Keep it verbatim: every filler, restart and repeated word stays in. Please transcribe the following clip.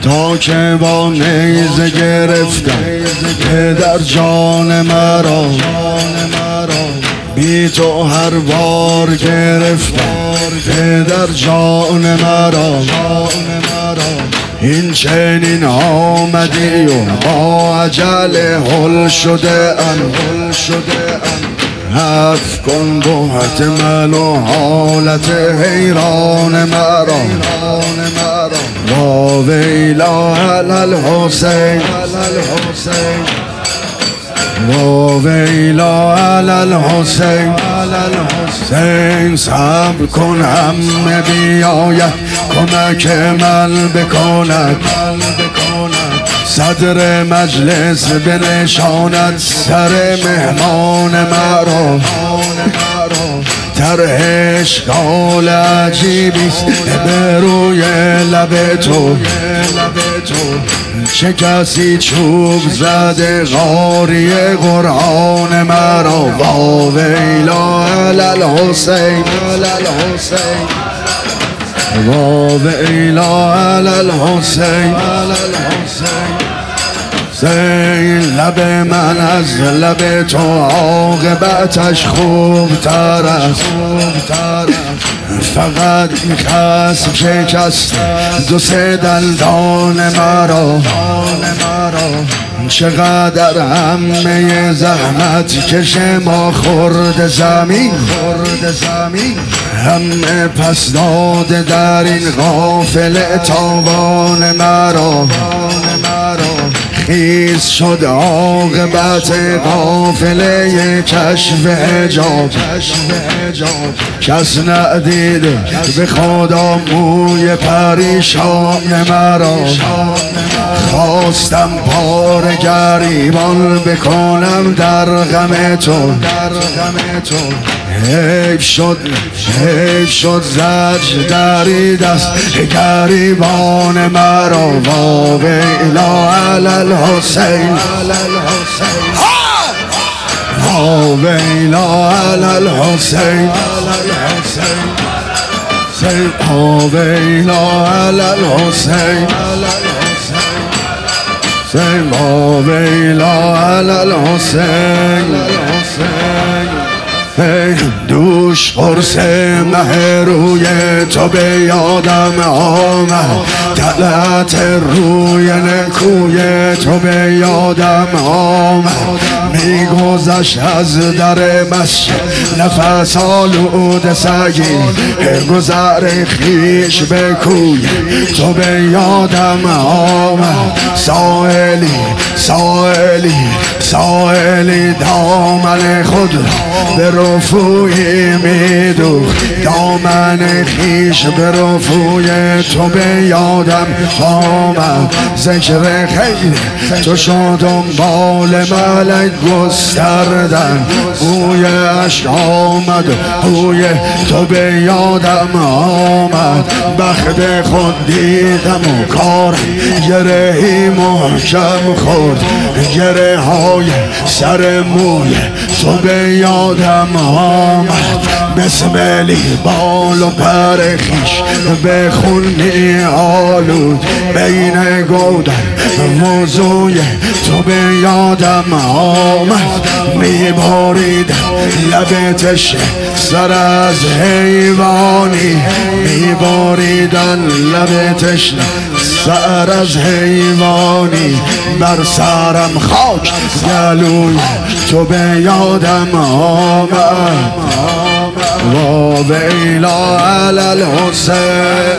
تا که با نیزه گرفتم پدر جان مرا، بی تو هر بار گرفتم پدر جان مرا. این چنین آمدی و با عجل حل شده ام، حف کن بحت مل و حالت حیران مرا. وا ویلا علی الحسین، وا ویلا علی الحسین. حسین صبر کن همه بیاید کمک من بکند، صدر مجلس بنشاند سر مهمان مرا. طرح اشکال عجیبیست به روی لب تو، چه کسی چوب زده قاری قرآن مرا. وا ویلا علی الحسین، وا ویلا علی الحسین. حسین لب من از لب تو عاقبتش خوب تر است، فقط این خصم شکست دو سه دندان مرا. چقدر همه زحمت کش ما خورد زمین، همه پس داده در این قافله تاوان مرا. خیز شد عاقبت قافله کشف حجاب، کس ندید به خدا موی پریشان مرا. خواستم پاره گریبان بکنم در غم تو، حیف شد حیف شد زج درید است گریبان مرا. وا ویلا علی الحسین، وا ویلا علی الحسین، وا ویلا علی الحسین، وا ویلا علی الحسین. دوش قرص مه روی تو به یادم آمد، طلعت روی نکوی تو به یادم آمد. میگذشت از در مسجد نفس آلود سگی، گذر خیش به کوی تو به یادم آمد. سائلی سائلی سائلی دامن خود به رفوی میدوخت، دامن خیش به رفوی تو به یادم آمد. ذکر خیر تو شد دنبال ملک گستردن، بوی عشق آمد بوی تو به یادم آمد. بخت خود دیدم و کار گرهی محکم خورد، گره های سر موی تو به یادم آمد. بسملی بال و پر خیش به خون می آلود، بین گودن موضوع تو به یادم آمد. می باریدم لب تشنه سر از حیوانی، می باریدن لب تشنه سر از حیوانی. بر سرم خاک گلوی تو به یادم آمد. وا ویلا علی الحسین.